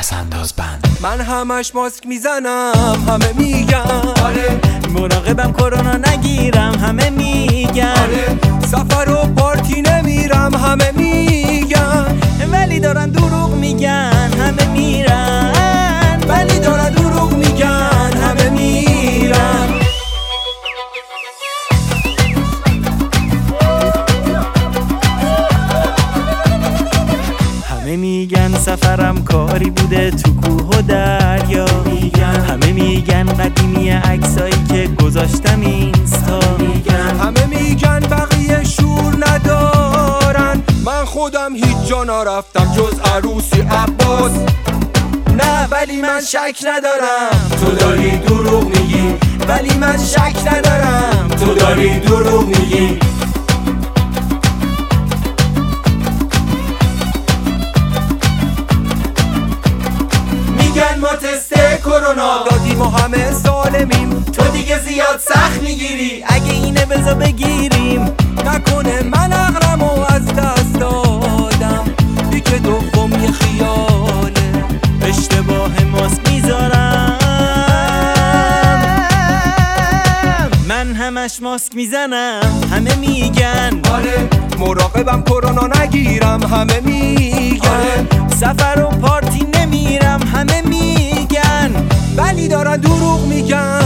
پسنداز بند. من همش ماسک میزنم همه میگن آره. مراقبم کرونا نگیرم همه میگن آره. سفر و پارتی نمیرم همه میگن، ولی دارن دروغ میگن همه میرن، ولی دارن دروغ میگن همه میرن. همه میگن سفرم کاری بوده تو کوه و دریا، همه میگن قدیمی عکسایی که گذاشتم اینستا، همه میگن بقیه شور ندارن، من خودم هیچ جا نرفتم جز عروسی عباس. نه ولی من شک ندارم تو داری دروغ میگی، ولی من شک ندارم تو داری دروغ میگی. میگن ما تست کرونا دادیم و همه سالمیم، تو دیگه زیاد سخت میگیری، اگه اینه بذار بگیریم. نکنه من عقلمو از دست دادم، دیگه دوم یه خیاله، اشتباه ماسک میذارم، من همش ماسک میزنم همه میگن آره. مراقبم کرونا نگیرم همه میگن آره. سفر و پارتی نمیرم همه میگن، ولی دارن دروغ میگن